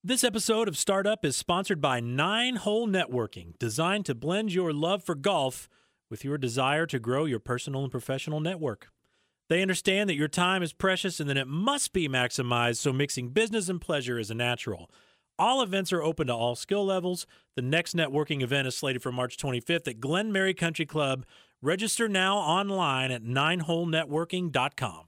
This episode of Startup is sponsored by 9-Hole Networking, designed to blend your love for golf with your desire to grow your personal and professional network. They understand that your time is precious and that it must be maximized, so mixing business and pleasure is a natural. All events are open to all skill levels. The next networking event is slated for March 25th at Glen Mary Country Club. Register now online at 9holenetworking.com.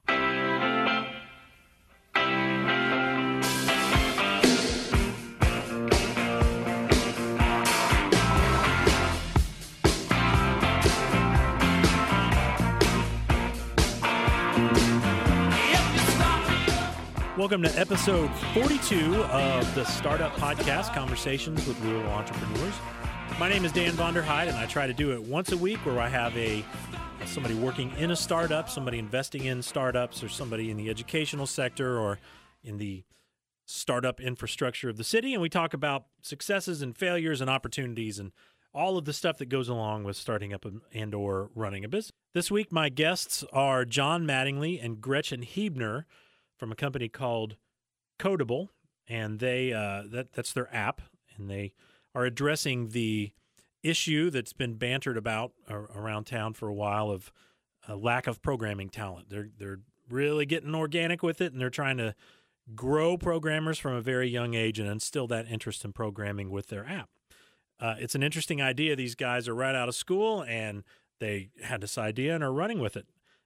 Welcome to episode 42 of the Startup Podcast, Conversations with Real Entrepreneurs. My name is Dan Vonderheid, and I try to do it once a week where I have somebody working in a startup, somebody investing in startups, or somebody in the educational sector or in the startup infrastructure of the city, and we talk about successes and failures and opportunities and all of the stuff that goes along with starting up and or running a business. This week, my guests are John Mattingly and Gretchen Huebner from a company called Codable, and that's their app, and they are addressing the issue that's been bantered about around town for a while of a lack of programming talent. They're really getting organic with it, and they're trying to grow programmers from a very young age and instill that interest in programming with their app. It's an interesting idea. These guys are right out of school, and they had this idea and are running with it.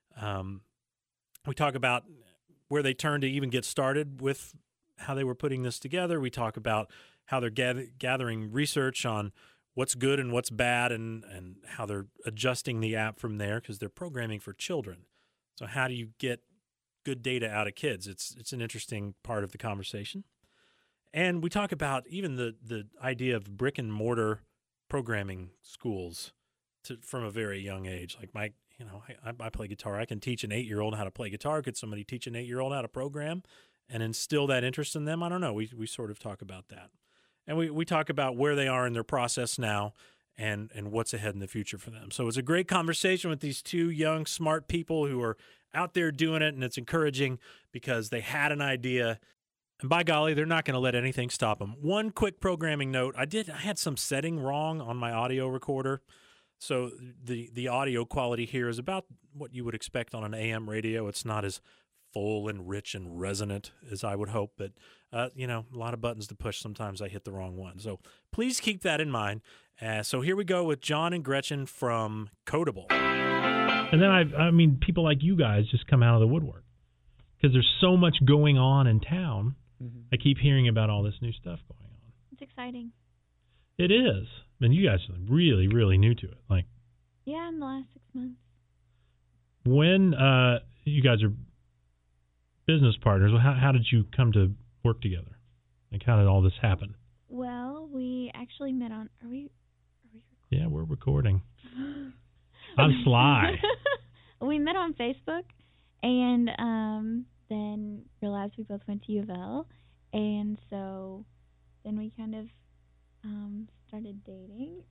We talk about where they turned to even get started with how they were putting this together. We talk about how they're gathering research on what's good and what's bad and how they're adjusting the app from there because they're programming for children. So how do you get good data out of kids? It's an interesting part of the conversation. And we talk about even the idea of brick and mortar programming schools from a very young age. Like I play guitar. I can teach an 8-year-old how to play guitar. Could somebody teach an 8-year-old how to program and instill that interest in them? I don't know. We sort of talk about that. And we talk about where they are in their process now and what's ahead in the future for them. So it's a great conversation with these two young, smart people who are out there doing it, and it's encouraging because they had an idea. And by golly, they're not going to let anything stop them. One quick programming note. I had some setting wrong on my audio recorder. So the audio quality here is about what you would expect on an AM radio. It's not as full and rich and resonant as I would hope, but a lot of buttons to push. Sometimes I hit the wrong one. So please keep that in mind. So here we go with John and Gretchen from Codable. And then I mean, people like you guys just come out of the woodwork because there's so much going on in town. Mm-hmm. I keep hearing about all this new stuff going on. It's exciting. It is. And you guys are really, really new to it. Yeah, in the last 6 months. When you guys are business partners, how did you come to work together? How did all this happen? Well, we actually met on. Are we recording? Yeah, we're recording. I'm sly. We met on Facebook, and then realized we both went to U of L, and so then we kind of started dating,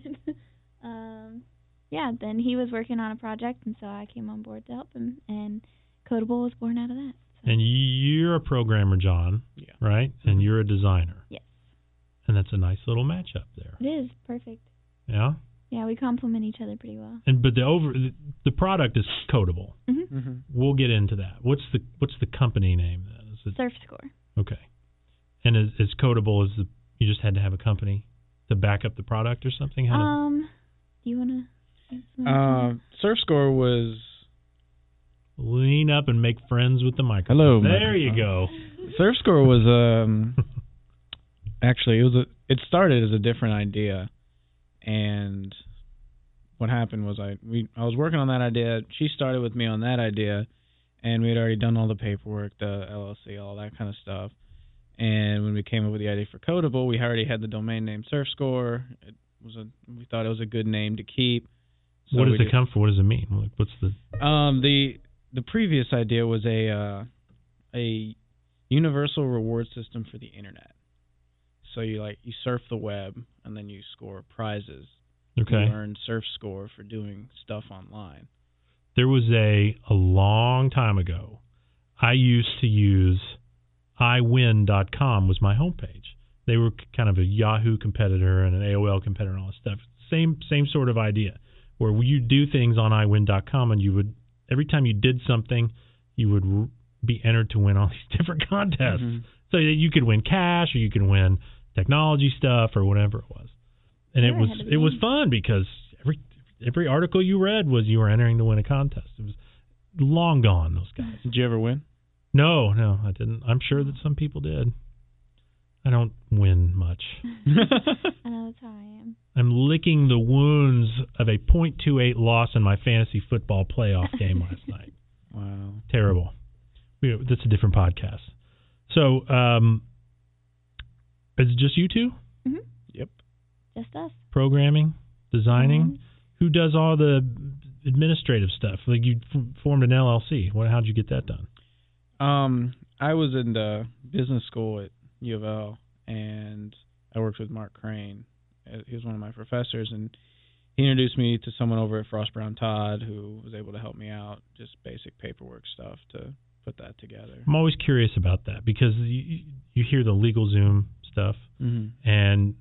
and then he was working on a project, and so I came on board to help him, and Codable was born out of that. So. And you're a programmer, John, yeah. Right? Mm-hmm. And you're a designer. Yes. And that's a nice little matchup there. It is perfect. Yeah? Yeah, we complement each other pretty well. But the product is Codable. Mm-hmm. Mm-hmm. We'll get into that. What's the company name then? Is it SurfScore. Okay. And is Codable you just had to have a company to back up the product or something? Do you want to? SurfScore was. Lean up and make friends with the microphone. Hello. There you go. SurfScore was actually it started as a different idea, and what happened was I was working on that idea. She started with me on that idea, and we had already done all the paperwork, the LLC, all that kind of stuff. And when we came up with the idea for Codable, we already had the domain name SurfScore. We thought it was a good name to keep. So what does it come for? What does it mean? What's the previous idea was a universal reward system for the internet. So you surf the web and then you score prizes. Okay. You earn SurfScore for doing stuff online. There was a long time ago, I used to use iWin.com was my homepage. They were kind of a Yahoo competitor and an AOL competitor and all this stuff. Same sort of idea, where you do things on iWin.com, and you would, every time you did something, you would be entered to win all these different contests. Mm-hmm. So you could win cash, or you could win technology stuff, or whatever it was. And it was fun because every article you read was you were entering to win a contest. It was long gone, those guys. Did you ever win? No, I didn't. I'm sure that some people did. I don't win much. I know that's how I am. I'm licking the wounds of a .28 loss in my fantasy football playoff game last night. Wow. Terrible. That's a different podcast. So, is it just you two? Mm-hmm. Yep. Just us. Programming, designing. Mm-hmm. Who does all the administrative stuff? Like you formed an LLC. How'd you get that done? I was in the business school at U of L, and I worked with Mark Crane. He was one of my professors, and he introduced me to someone over at Frost Brown Todd who was able to help me out, just basic paperwork stuff to put that together. I'm always curious about that because you hear the LegalZoom stuff, mm-hmm. and,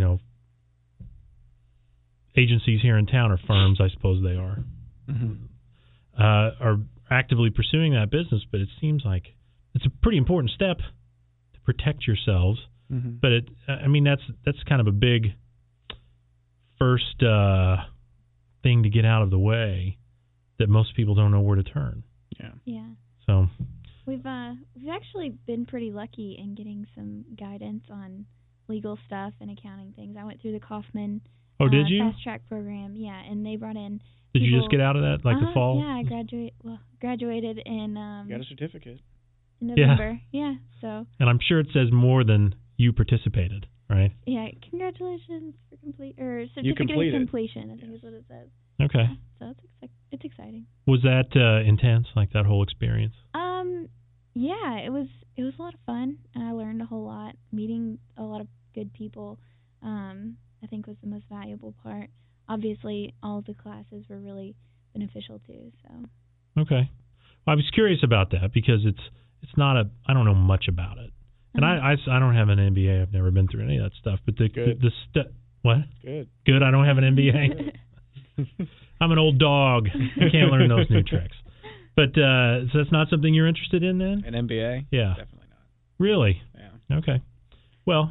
agencies here in town, or firms, I suppose they are, mm-hmm. Are actively pursuing that business, but it seems like it's a pretty important step to protect yourselves. Mm-hmm. But that's kind of a big first thing to get out of the way that most people don't know where to turn. Yeah. So we've actually been pretty lucky in getting some guidance on legal stuff and accounting things. I went through the Kaufman did you? Fast Track program, and they brought in. Did you just get out of that the fall? Yeah, I graduated in. Got a certificate. In November. Yeah. So. And I'm sure it says more than you participated, right? Yeah. Congratulations for certificate of completion. I think is what it says. Okay. So it's exciting. Was that intense? Like that whole experience? Yeah, it was a lot of fun, and I learned a whole lot. Meeting a lot of good people, I think was the most valuable part. Obviously, all of the classes were really beneficial too. So. Okay. Well, I was curious about that because it's not I don't know much about it, and I don't have an MBA. I've never been through any of that stuff. But what? Good. I don't have an MBA. I'm an old dog. I can't learn those new tricks. But so that's not something you're interested in then? An MBA? Yeah. Definitely not. Really? Yeah. Okay. Well,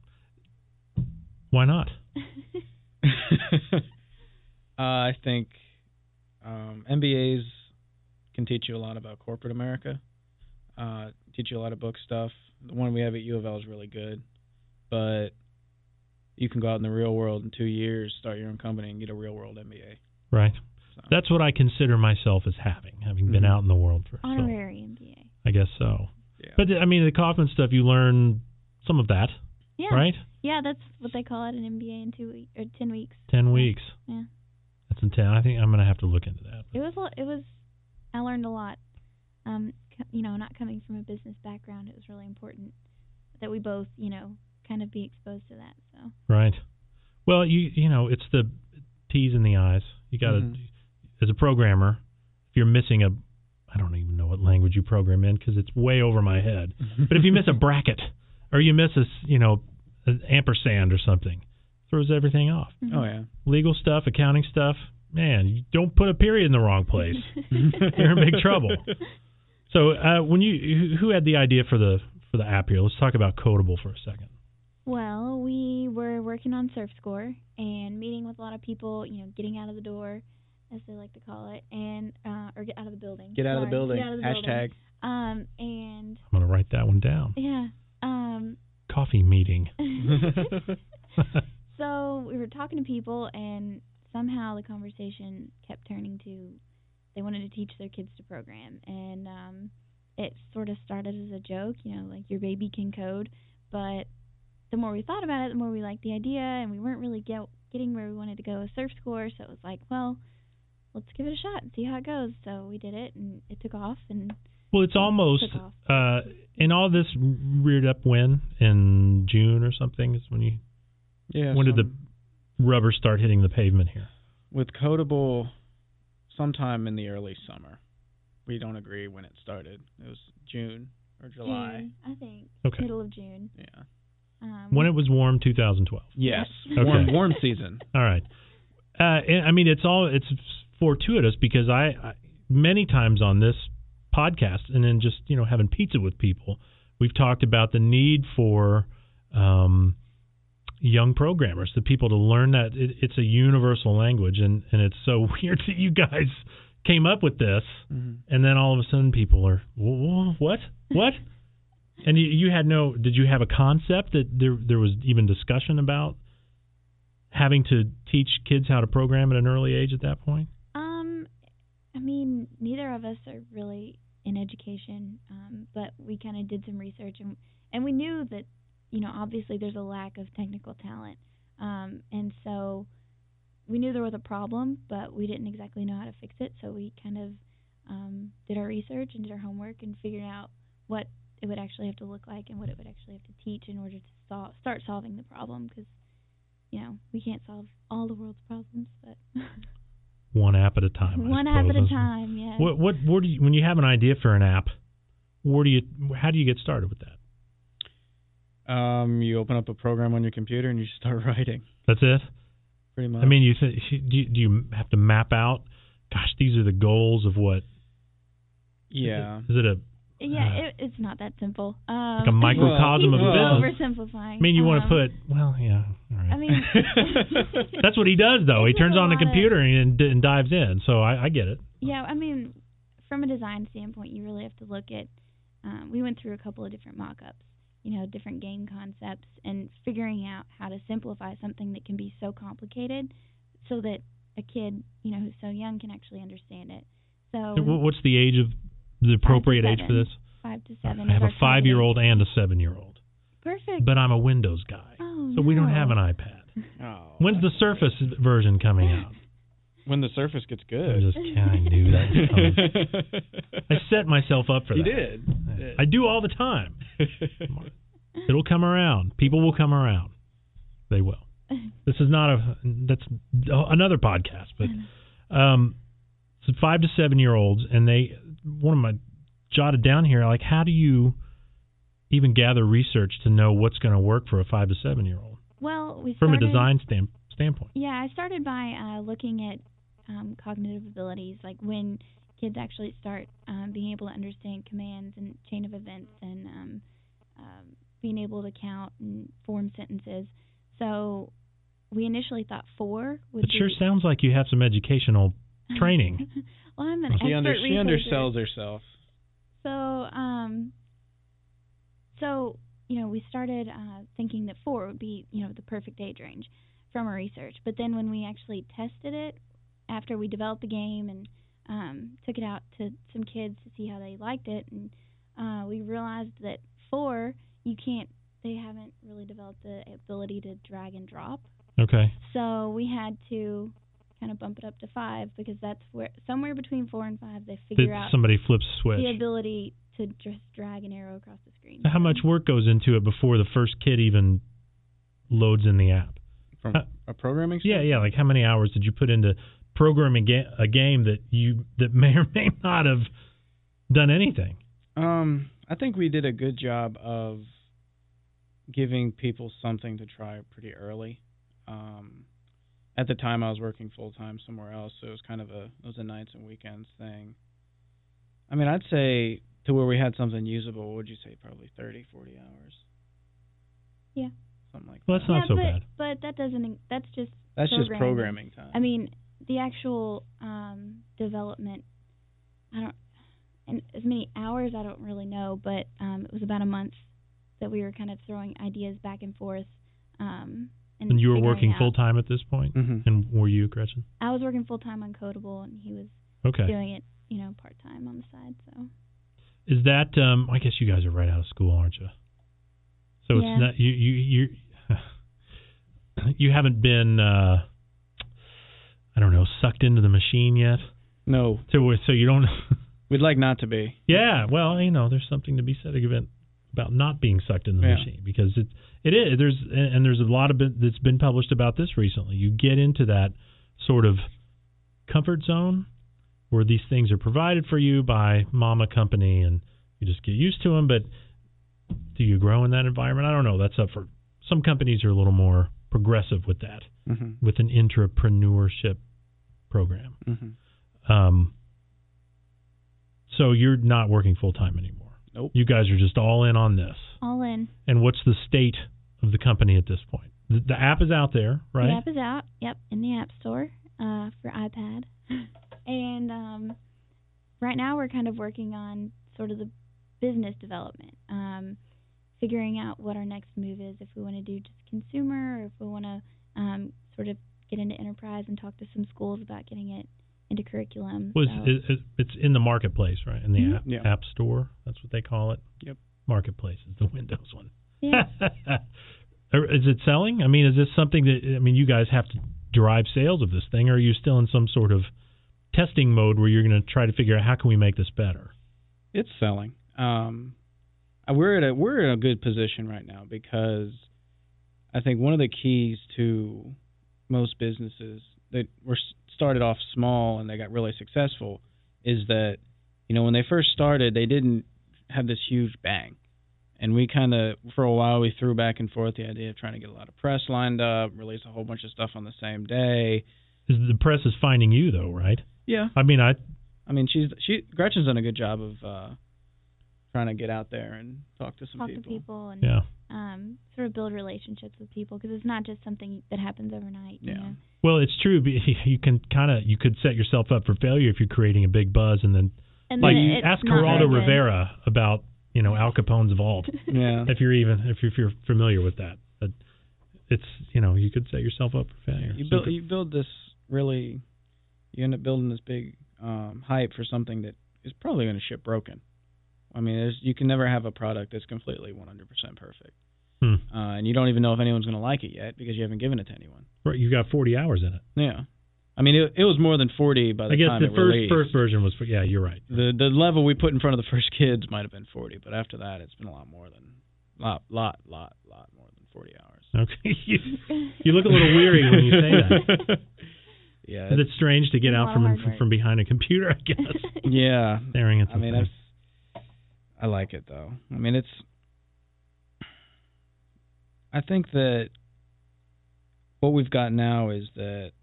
why not? I think MBAs can teach you a lot about corporate America, teach you a lot of book stuff. The one we have at U of L is really good, but you can go out in the real world in 2 years, start your own company, and get a real-world MBA. Right. So. That's what I consider myself as having been mm-hmm. out in the world for honorary MBA. I guess so. Yeah. But, the Kaufman stuff, you learn some of that, right? Yeah, that's what they call it, an MBA in 2 weeks or 10 weeks. 10 weeks. Yeah. That's intense. I think I'm going to have to look into that. It was. I learned a lot. Not coming from a business background, it was really important that we both, kind of be exposed to that. So. Right. Well, it's the T's and the I's. You got to, mm-hmm. as a programmer, if you're missing I don't even know what language you program in because it's way over my head. But if you miss a bracket or you miss an ampersand or something, throws everything off. Mm-hmm. Oh, yeah. Legal stuff, accounting stuff, man, you don't put a period in the wrong place. You're in big trouble. So who had the idea for the app here? Let's talk about Codable for a second. Well, we were working on SurfScore and meeting with a lot of people, getting out of the door, as they like to call it, and or get out of the building. Get out of the building. Hashtag. And I'm going to write that one down. Yeah. Coffee meeting. So we were talking to people, and somehow the conversation kept turning to they wanted to teach their kids to program, and it sort of started as a joke, like your baby can code, but the more we thought about it, the more we liked the idea, and we weren't really getting where we wanted to go with SurfScore, so it was like, well, let's give it a shot and see how it goes. So we did it, and it took off. Well, it's almost, and all this reared up when? In June or something is when you... Yeah. When did the rubber start hitting the pavement here? With Codable, sometime in the early summer. We don't agree when it started. It was June or July. June, I think. Okay. Middle of June. Yeah. When it was warm, 2012. Yes. Okay. Warm season. All right. And, I mean, it's fortuitous because I many times on this podcast and then just, having pizza with people, we've talked about the need for young programmers, the people to learn that it's a universal language. And it's so weird that you guys came up with this. Mm-hmm. And then all of a sudden people are, what? And you had did you have a concept that there was even discussion about having to teach kids how to program at an early age at that point? I mean, neither of us are really in education, but we kind of did some research, and we knew that, obviously there's a lack of technical talent, and so we knew there was a problem, but we didn't exactly know how to fix it, so we kind of did our research and did our homework and figured out what it would actually have to look like and what it would actually have to teach in order to start solving the problem, because we can't solve all the world's problems, but one app at a time. One app at a time, yeah. What do you, when you have an idea for an app, how do you get started with that? You open up a program on your computer and you start writing. That's it? Pretty much. I mean, do you have to map out, gosh, these are the goals of what? Yeah. Is it a... Yeah, it's not that simple. Like a microcosm of a business. Oversimplifying. I mean, you want to put, all right. I mean, that's what he does, though. He turns on the a lot computer and dives in. So I get it. Yeah, I mean, from a design standpoint, you really have to look at. We went through a couple of different mock-ups, different game concepts, and figuring out how to simplify something that can be so complicated, so that a kid, who's so young can actually understand it. So what's the age of the appropriate age for this? 5 to 7. I have a 5-year-old and a 7-year-old. Perfect. But I'm a Windows guy, so we don't have an iPad. Oh. When's the Surface version coming out? When the Surface gets good. I just can't do that. I set myself up for that. You did. I do all the time. It'll come around. People will come around. They will. This is that's another podcast, but so 5 to 7-year-olds, and one of my jotted down here, like, how do you even gather research to know what's going to work for a 5 to 7-year-old? Well, from a design standpoint. Yeah, I started by looking at cognitive abilities, like when kids actually start being able to understand commands and chain of events and being able to count and form sentences. So we initially thought 4 would It sure sounds like you have some educational training. Well, I'm an expert researcher. She undersells herself. So we started thinking that 4 would be, the perfect age range from our research. But then when we actually tested it, after we developed the game and took it out to some kids to see how they liked it, and we realized that 4, they haven't really developed the ability to drag and drop. Okay. So we had to kind of bump it up to 5, because that's where somewhere between 4 and 5 they figure out somebody flips a switch. The ability to just drag an arrow across the screen. How much work goes into it before the first kid even loads in the app? From a programming standpoint? Yeah. Like, how many hours did you put into programming a game that may or may not have done anything? I think we did a good job of giving people something to try pretty early. At the time, I was working full-time somewhere else, so it was kind of it was a nights and weekends thing. I mean, I'd say to where we had something usable, what would you say, probably 30, 40 hours? Yeah. Something like that. Well, that's not so bad. But that's just programming time. I mean, the actual development, and as many hours, I don't really know, but it was about a month that we were kind of throwing ideas back and forth. And you were working full-time at this point? Mm-hmm. And were you, Gretchen? I was working full-time on Codable, and he was doing it, part-time on the side. So. Is that, I guess you guys are right out of school, aren't you? So yeah. It's not, you haven't been, I don't know, sucked into the machine yet? No. So you don't... We'd like not to be. Yeah, well, there's something to be said about not being sucked in the machine, because it is. There's a lot of it that's been published about this recently. You get into that sort of comfort zone where these things are provided for you by mama company, and you just get used to them. But do you grow in that environment? I don't know. That's up for some companies are a little more progressive with that, with an intrapreneurship program. So you're not working full time anymore. Nope. You guys are just all in on this. All in. And what's the state of the company at this point? The app is out there, right? The app is out. Yep, in the App Store for iPad. And right now we're kind of working on sort of the business development, figuring out what our next move is, if we want to do just consumer or if we want to sort of get into enterprise and talk to some schools about getting it into curriculum. Well, it's in the marketplace, right? In the app store. That's what they call it. Yep. Marketplace is the Windows one. Yeah. Is it selling? I mean, is this something that, I mean, you guys have to drive sales of this thing, or are you still in some sort of testing mode where you're going to try to figure out how can we make this better? It's selling. We're in a good position right now because I think one of the keys to most businesses that were started off small and they got really successful is that, you know, when they first started, they didn't have this huge bang. And we kind of, for a while, we threw back and forth the idea of trying to get a lot of press lined up, release a whole bunch of stuff on the same day. The press is finding you, though, right? Yeah. I mean, Gretchen's done a good job of trying to get out there and talk to some people and sort of build relationships with people, because it's not just something that happens overnight. You know? Well, it's true. You could set yourself up for failure if you're creating a big buzz and then ask Geraldo Rivera about, you know, Al Capone's vault. Yeah. If you're familiar with that, but it's, you know, you could set yourself up for failure. You build this really, you end up building this big hype for something that is probably going to ship broken. I mean, you can never have a product that's completely 100% perfect. And you don't even know if anyone's going to like it yet because you haven't given it to anyone. Right, you've got 40 hours in it. Yeah. I mean, it was more than 40 by the time it released. I guess the first version was, you're right. The level we put in front of the first kids might have been 40, but after that, it's been a lot more than 40 hours. Okay, you look a little weary when you say that. Yeah, is it strange to get out from behind a computer? I guess. Yeah, staring at the thing. I like it though. I mean, I think that what we've got now is that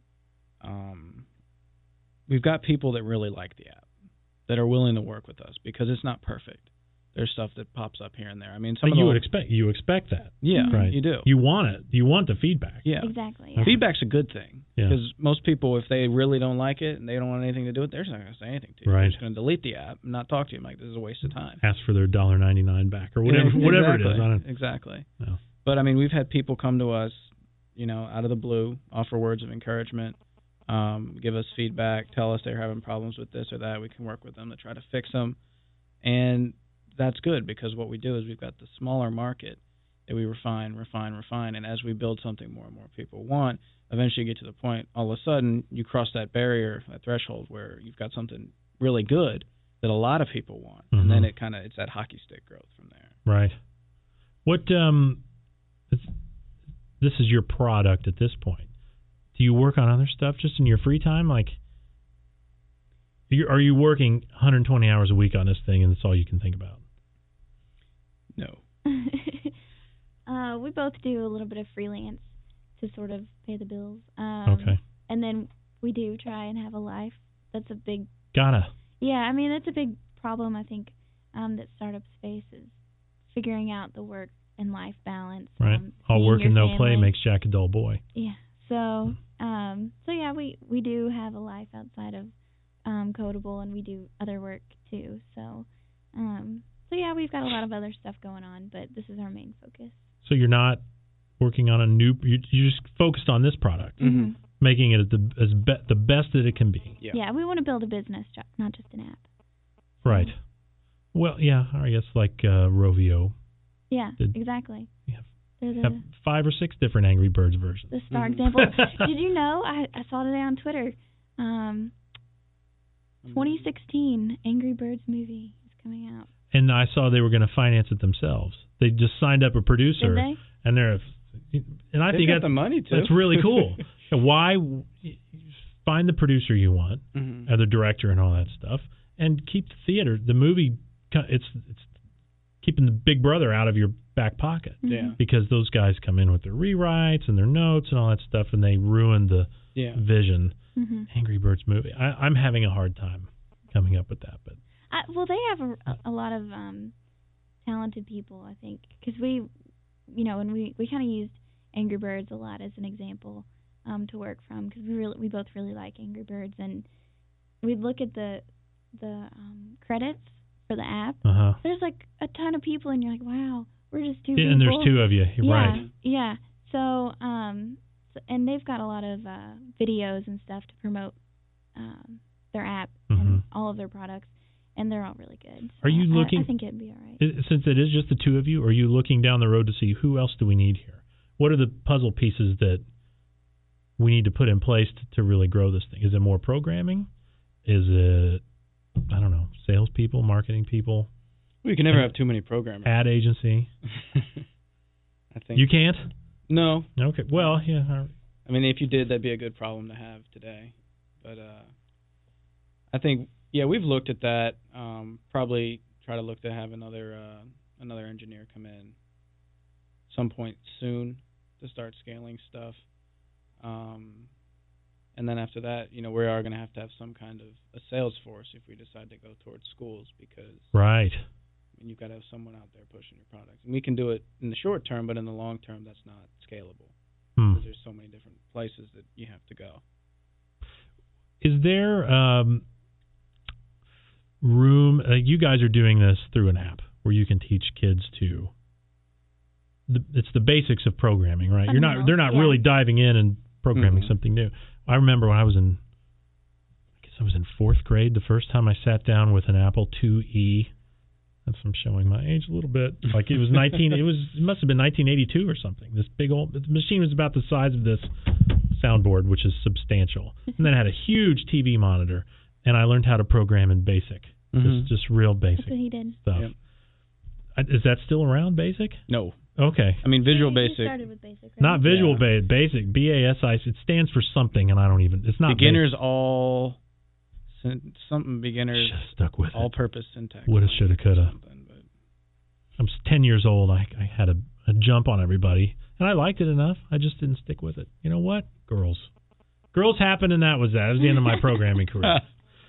we've got people that really like the app, that are willing to work with us, because it's not perfect. There's stuff that pops up here and there. I mean, you expect that. Yeah, right. You do. You want it. You want the feedback. Yeah, exactly. Yeah. Feedback's a good thing, because most people, if they really don't like it and they don't want anything to do with it, they're just not going to say anything to you. Right. They're just going to delete the app and not talk to you. I'm like, this is a waste of time. Ask for their $1.99 back or whatever, whatever it is. Exactly. No. But I mean, we've had people come to us, you know, out of the blue, offer words of encouragement, give us feedback, tell us they're having problems with this or that. We can work with them to try to fix them, and that's good, because what we do is we've got the smaller market that we refine, and as we build something more and more people want, eventually you get to the point, all of a sudden, you cross that barrier, that threshold, where you've got something really good that a lot of people want, and then it's that hockey stick growth from there. Right. What this is your product at this point. Do you work on other stuff just in your free time? Like, are you working 120 hours a week on this thing and that's all you can think about? No. We both do a little bit of freelance to sort of pay the bills. Okay. And then we do try and have a life. That's a big... Gotta. Yeah, I mean, that's a big problem, I think, that startups face, is figuring out the work and life balance. Right. All work and no play makes Jack a dull boy. Yeah. So yeah, we do have a life outside of Codable, and we do other work too. So yeah, we've got a lot of other stuff going on, but this is our main focus. So you're not working on you just focused on this product, making it the best that it can be. Yeah, we want to build a business, not just an app. Right. Well, yeah, I guess like Rovio. Yeah, exactly. Yeah. Have 5 or 6 different Angry Birds versions. The star example. Did you know? I saw today on Twitter. 2016 Angry Birds movie is coming out. And I saw they were going to finance it themselves. They just signed up a producer. Did they? And I think got the money too. That's really cool. Why find the producer you want, or the director and all that stuff, and keep the theater. The movie, it's keeping the big brother out of your back pocket. Yeah. Because those guys come in with their rewrites and their notes and all that stuff, and they ruin the vision. Mm-hmm. Angry Birds movie. I'm having a hard time coming up with that, but well, they have a lot of talented people, I think, because we and we kind of used Angry Birds a lot as an example to work from, because we both really like Angry Birds, and we'd look at the credits for the app. There's like a ton of people, and you're like, wow, we're just two people. And there's two of you, right? Yeah. So and they've got a lot of videos and stuff to promote their app and all of their products, and they're all really good. So are you looking? I think it'd be all right. Since it is just the two of you, are you looking down the road to see who else do we need here? What are the puzzle pieces that we need to put in place to really grow this thing? Is it more programming? Is it, I don't know, salespeople, marketing people? Well, you can never have too many programmers. Ad agency? I think. You can't? No. Okay. Well, yeah. I mean, if you did, that'd be a good problem to have today. But I think, we've looked at that. Probably try to look to have another engineer come in some point soon to start scaling stuff. And then after that, we are going to have some kind of a sales force if we decide to go towards schools, because right. I mean, you've got to have someone out there pushing your product. And we can do it in the short term, but in the long term, that's not scalable. Because there's so many different places that you have to go. Is there room? You guys are doing this through an app where you can teach kids to. It's the basics of programming, right? They're not really diving in and programming something new. I remember when I was in 4th grade, the first time I sat down with an Apple IIe. I'm showing my age a little bit. Like it was it must have been 1982 or something. This big old the machine was about the size of this soundboard, which is substantial. And then it had a huge TV monitor, and I learned how to program in BASIC. Just real basic That's what he did. stuff. Yep. Is that still around, BASIC? No. Okay. I mean, Visual You Basic. started with Basic, right? Not Visual Basic. BASIC. It stands for something, and I don't even. It's not beginners basic. all something beginners. Should've stuck with all-purpose syntax. Woulda, shoulda, coulda. I was 10 years old. I had a jump on everybody, and I liked it enough. I just didn't stick with it. You know what? Girls happened, and that was that. It was the end of my programming career.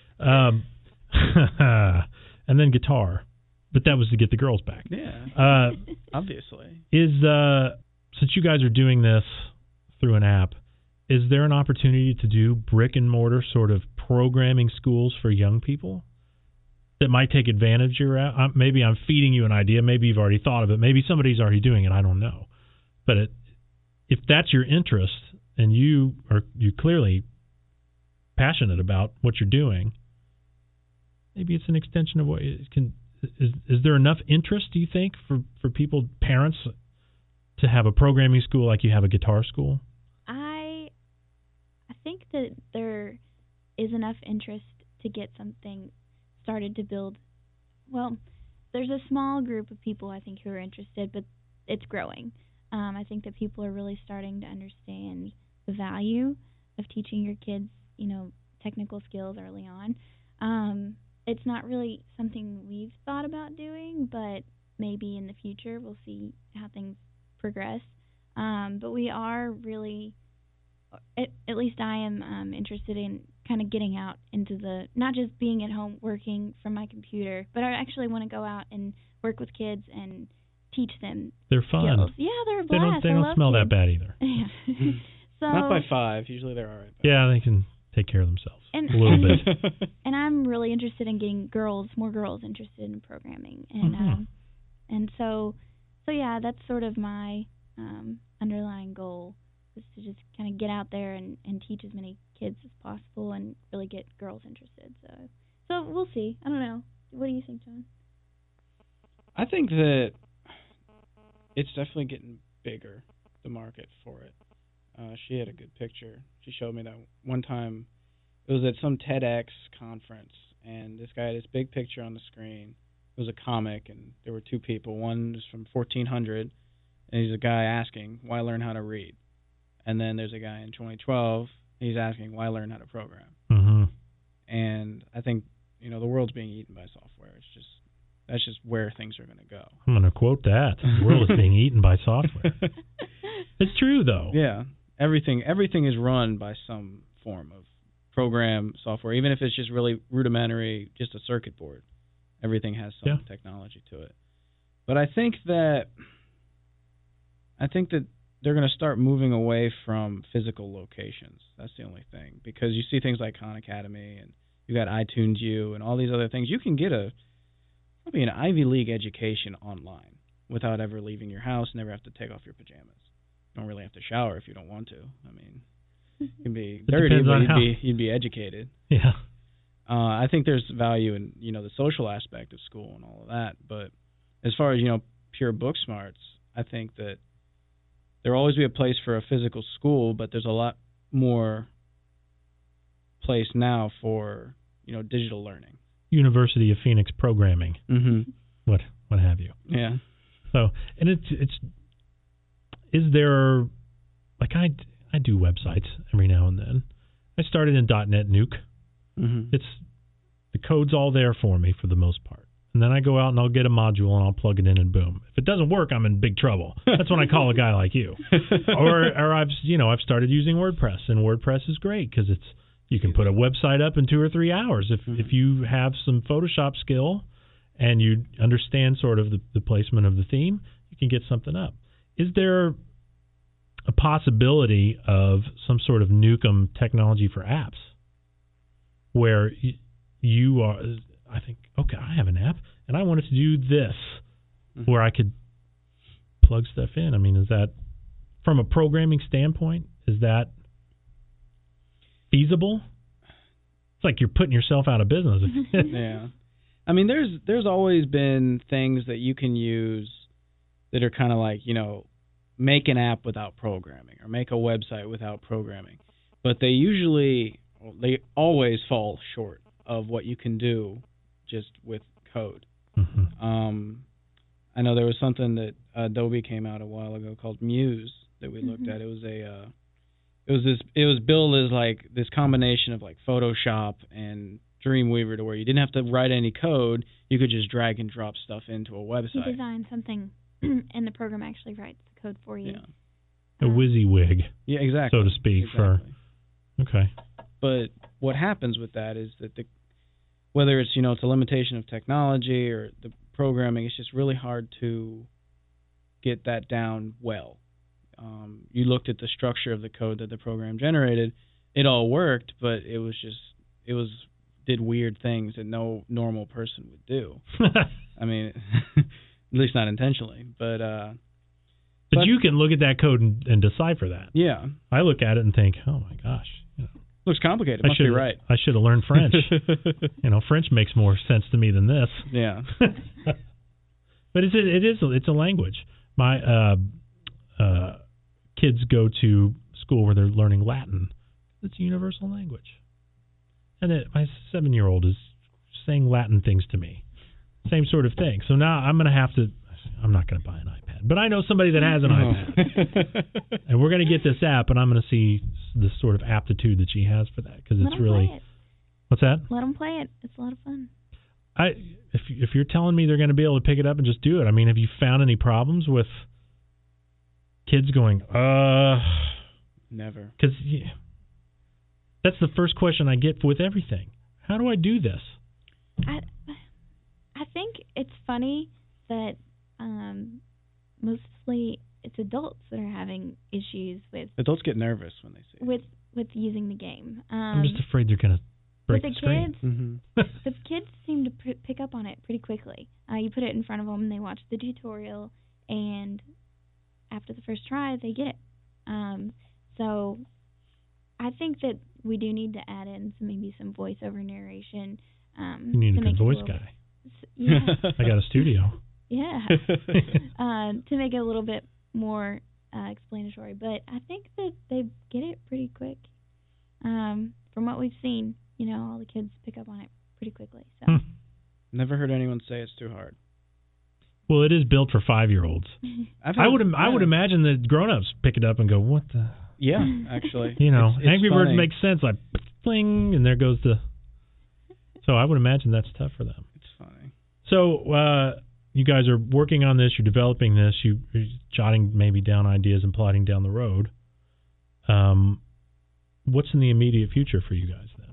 And then guitar, but that was to get the girls back. Yeah. Obviously. Since you guys are doing this through an app, is there an opportunity to do brick and mortar sort of programming schools for young people that might take advantage of your app? Maybe I'm feeding you an idea. Maybe you've already thought of it. Maybe somebody's already doing it. I don't know. But if that's your interest and you're clearly passionate about what you're doing, maybe it's an extension of what it can. Is there enough interest, do you think, for people, parents, to have a programming school like you have a guitar school? I think that there is enough interest to get something started to build. Well, there's a small group of people, I think, who are interested, but it's growing. I think that people are really starting to understand the value of teaching your kids, technical skills early on. It's not really something we've thought about doing, but maybe in the future we'll see how things progress. But we are really, at least I am interested in kind of getting out into not just being at home working from my computer, but I actually want to go out and work with kids and teach them. They're fun. Skills. Yeah, they're a blast. They don't smell that bad either. Yeah. So, not by 5. Usually they're all right. Yeah, they can take care of themselves a little bit. And I'm really interested in getting more girls interested in programming, and so yeah, that's sort of my underlying goal, is to just kind of get out there and teach as many kids as possible and really get girls interested. So we'll see. I don't know. What do you think, John? I think that it's definitely getting bigger, the market for it. She had a good picture. She showed me that one time. It was at some TEDx conference, and this guy had this big picture on the screen. It was a comic, and there were two people. One was from 1400, and he's a guy asking, why learn how to read? And then there's a guy in 2012, he's asking, why learn how to program? Mm-hmm. And I think, the world's being eaten by software. It's just That's just where things are going to go. I'm going to quote that. The world is being eaten by software. It's true, though. Yeah. Everything is run by some form of program software, even if it's just really rudimentary, just a circuit board. Everything has some technology to it. But I think that they're going to start moving away from physical locations. That's the only thing. Because you see things like Khan Academy, and you got iTunes U and all these other things. You can get probably an Ivy League education online without ever leaving your house, never have to take off your pajamas. You don't really have to shower if you don't want to. I mean, you can be dirty, but you'd be educated. Yeah. I think there's value in, the social aspect of school and all of that. But as far as, pure book smarts, I think that there will always be a place for a physical school, but there's a lot more place now for, digital learning. University of Phoenix programming. Mm-hmm. What have you. Yeah. So, and it's is there, like I do websites every now and then. I started in .NET Nuke. Mm-hmm. The code's all there for me for the most part. And then I go out and I'll get a module and I'll plug it in and boom. If it doesn't work, I'm in big trouble. That's when I call a guy like you. Or I've started using WordPress, and WordPress is great because you can put a website up in 2 or 3 hours if you have some Photoshop skill and you understand sort of the placement of the theme, you can get something up. Is there a possibility of some sort of Nukem technology for apps where you are, I think, okay, I have an app and I want it to do this, where I could plug stuff in? I mean, is that, from a programming standpoint, is that feasible? It's like you're putting yourself out of business. Yeah. I mean, there's always been things that you can use that are kind of like, make an app without programming or make a website without programming. But they always fall short of what you can do just with code. Mm-hmm. I know there was something that Adobe came out a while ago called Muse that we looked at. It was billed as like this combination of like Photoshop and Dreamweaver, to where you didn't have to write any code, you could just drag and drop stuff into a website. You design something and the program actually writes the code for you. Yeah. A WYSIWYG. Yeah, exactly. So to speak. Exactly. Okay. But what happens with that is that whether it's, it's a limitation of technology or the programming, it's just really hard to get that down well. You looked at the structure of the code that the program generated. It all worked, but it did weird things that no normal person would do. I mean, at least not intentionally. But you can look at that code and decipher that. Yeah. I look at it and think, oh my goch. Looks complicated. Must be right. I should have learned French. French makes more sense to me than this. Yeah. But it's a language. My kids go to school where they're learning Latin. It's a universal language. And my 7-year-old is saying Latin things to me. Same sort of thing. So now I'm not going to buy an iPad. But I know somebody that has an iPad. And we're going to get this app, and I'm going to see the sort of aptitude that she has for that. Because it's really... Play it. What's that? Let them play it. It's a lot of fun. If you're telling me they're going to be able to pick it up and just do it, I mean, have you found any problems with kids going, Never. Because that's the first question I get with everything. How do I do this? I think it's funny that mostly it's adults that are having issues with... Adults get nervous when they see it. With using the game. I'm just afraid they're going to break the screen. The kids seem to pick up on it pretty quickly. You put it in front of them, and they watch the tutorial, and after the first try, they get it. So I think that we do need to add in maybe some voiceover narration. You need a good voice guy. Yeah. I got a studio. Yeah. To make it a little bit more explanatory. But I think that they get it pretty quick. From what we've seen, all the kids pick up on it pretty quickly. So. Never heard anyone say it's too hard. Well, it is built for 5-year-olds. I would imagine that grown-ups pick it up and go, what the... Yeah, actually. It's Angry Birds funny. makes sense. Like, fling, and there goes the... So I would imagine that's tough for them. It's funny. So you guys are working on this. You're developing this. You're jotting maybe down ideas and plotting down the road. What's in the immediate future for you guys then?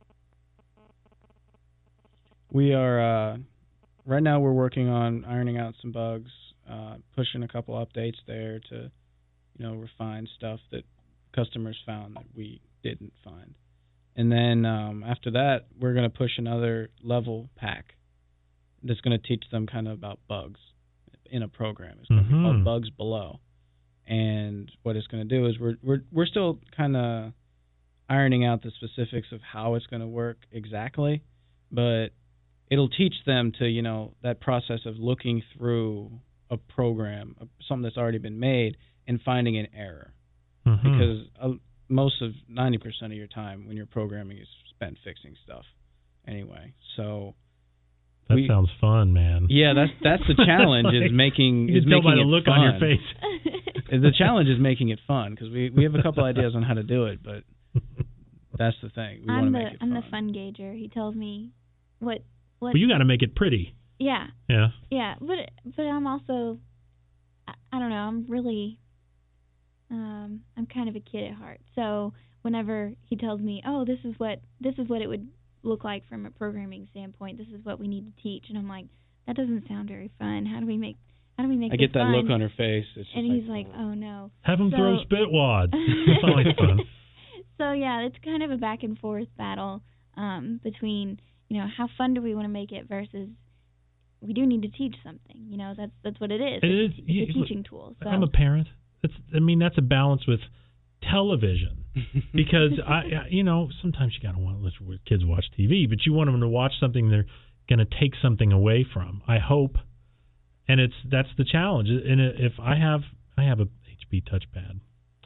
We are right now. We're working on ironing out some bugs, pushing a couple updates there to, refine stuff that customers found that we didn't find. And then after that, we're going to push another level pack that's going to teach them kind of about bugs in a program. It's going to be called Bugs Below. And what it's going to do is we're still kind of ironing out the specifics of how it's going to work exactly, but it'll teach them to, that process of looking through a program, something that's already been made, and finding an error. Because most of 90% of your time when you're programming is spent fixing stuff anyway. So that sounds fun, man. Yeah, that's the challenge is making you can tell by the look fun. on your face. The challenge is making it fun because we have a couple ideas on how to do it, but that's the thing. We want to make it fun. I'm the fun gauger. He tells me what. Well, you got to make it pretty. Yeah. Yeah. Yeah, but I'm also, I don't know. I'm really, I'm kind of a kid at heart. So whenever he tells me, oh, this is what it would look like from a programming standpoint. This is what we need to teach, and I'm like, that doesn't sound very fun. How do we make I get that fun? Look on her face. And he's like, oh no. Have him throw spit wads. It's always fun. So yeah, it's kind of a back and forth battle between how fun do we want to make it versus we do need to teach something. That's what it is. It's a teaching tool. So. I'm a parent. That's a balance with television because sometimes you gotta want to let kids watch TV, but you want them to watch something they're going to take something away from. I hope, and that's the challenge. And if I have a HP touchpad,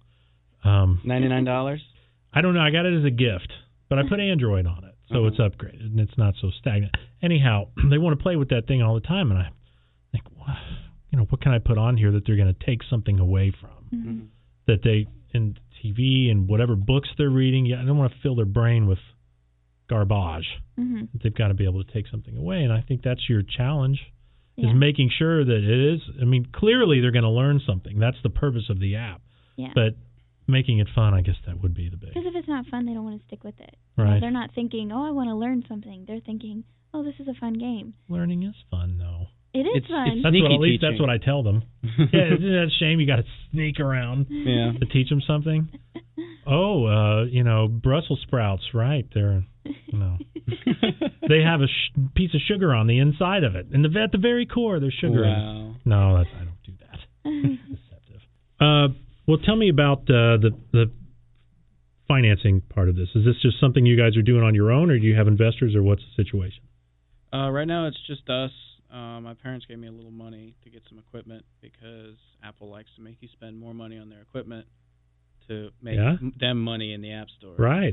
$99. I don't know. I got it as a gift, but I put Android on it, so it's upgraded and it's not so stagnant. Anyhow, they want to play with that thing all the time, and I think, what can I put on here that they're going to take something away from? That they in TV and whatever books they're reading, I don't want to fill their brain with garbage. They've got to be able to take something away, and I think that's your challenge, is making sure that it is. I mean, clearly they're going to learn something. That's the purpose of the app. Yeah. But making it fun, I guess that would be the big. Because if it's not fun, they don't want to stick with it. Right. They're not thinking, oh, I want to learn something. They're thinking, oh, this is a fun game. Learning is fun, though. It is fun. At least that's what I tell them. Yeah, isn't that a shame? You got to sneak around to teach them something. Oh, Brussels sprouts, right? They're, they have a piece of sugar on the inside of it, and at the very core, there's sugar. Wow. No, I don't do that. Deceptive. Well, tell me about the financing part of this. Is this just something you guys are doing on your own, or do you have investors, or what's the situation? Right now, it's just us. My parents gave me a little money to get some equipment because Apple likes to make you spend more money on their equipment to make them money in the App Store. Right.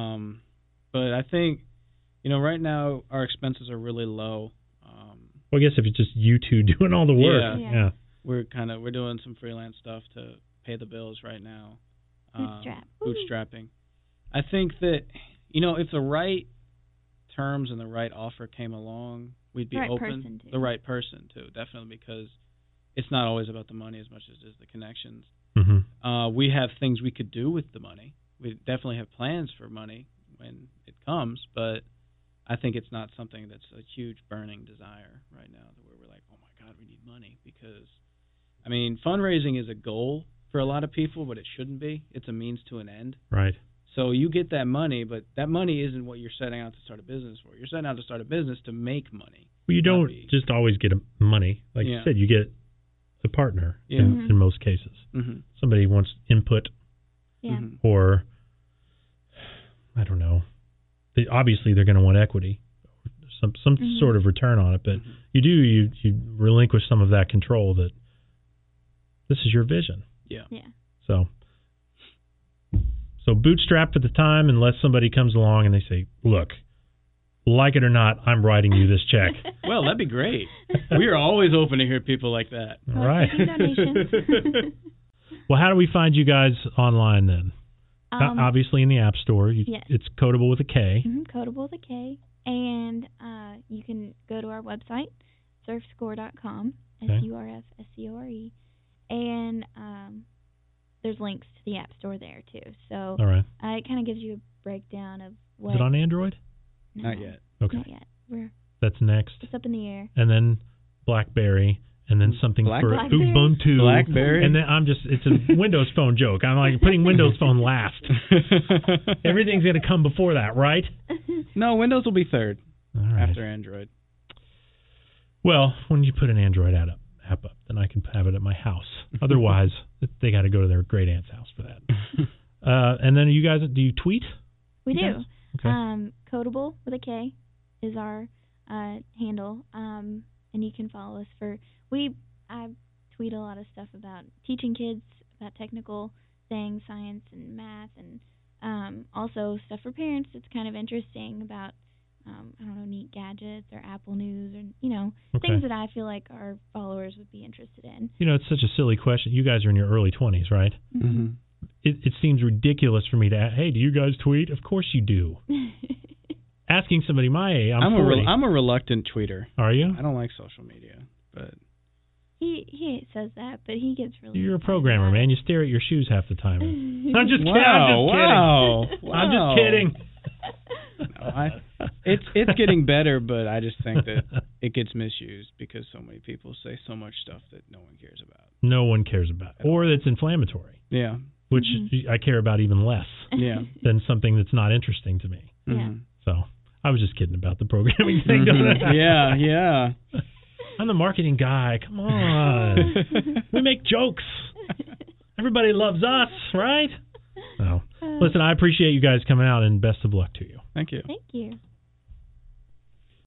But I think, right now our expenses are really low. Well, I guess if it's just you two doing all the work. Yeah. We're doing some freelance stuff to pay the bills right now. Bootstrapping. I think that, if the right terms and the right offer came along, we'd be open. The right person too, definitely, because it's not always about the money as much as it is the connections. We have things we could do with the money. We definitely have plans for money when it comes, but I think it's not something that's a huge burning desire right now where we're like, oh my God, we need money. Because, fundraising is a goal for a lot of people, but it shouldn't be. It's a means to an end. Right. So you get that money, but that money isn't what you're setting out to start a business for. You're setting out to start a business to make money. Well, you don't just always get money. Like you said, you get a partner in most cases. Somebody wants input or, I don't know. Obviously, they're going to want equity, some sort of return on it. But you relinquish some of that control that this is your vision. Yeah. So bootstrap at the time unless somebody comes along and they say, look, like it or not, I'm writing you this check. Well, that'd be great. We are always open to hear people like that. All right. Well, how do we find you guys online then? Obviously in the App Store. It's Codable with a K. Codable with a K. And you can go to our website, surfscore.com, Okay. SURFSCORE, and there's links to the App Store there too. So All right. it kind of gives you a breakdown of what. Is it on Android? No, Not yet. Okay. Not yet. That's next. It's up in the air. And then BlackBerry, and then something for Blackberry? Ubuntu. BlackBerry. And then it's a Windows Phone joke. I'm like putting Windows Phone last. Everything's going to come before that, right? No, Windows will be third All right. after Android. Well, when you put an Android app up, then I can have it at my house. Otherwise, they got to go to their great aunt's house for that. And then you guys, do you tweet? We You do. guys? Okay. Codable with a K is our handle, and you can follow us I tweet a lot of stuff about teaching kids about technical things, science and math, and also stuff for parents that's kind of interesting about I don't know, neat gadgets or Apple News or Okay. things that I feel like our followers would be interested in. You know, it's such a silly question. You guys are in your early 20s, right? Mm-hmm. It seems ridiculous for me to ask, hey, do you guys tweet? Of course you do. Asking somebody my age, I'm 40. I'm a reluctant tweeter. Are you? I don't like social media, but He says that, but he gets really. You're a excited programmer, about it. man. You stare at your shoes half the time. I'm just kidding. wow. I'm just kidding. No, it's getting better, but I just think that it gets misused because so many people say so much stuff that no one cares about. No one cares about it. Or that's inflammatory, Yeah. which I care about even less Yeah. than something that's not interesting to me. Yeah. Mhm. So I was just kidding about the programming thing. Mhm. Yeah. I'm the marketing guy. Come on. We make jokes. Everybody loves us, right? No. Listen, I appreciate you guys coming out, and best of luck to you. Thank you. Thank you.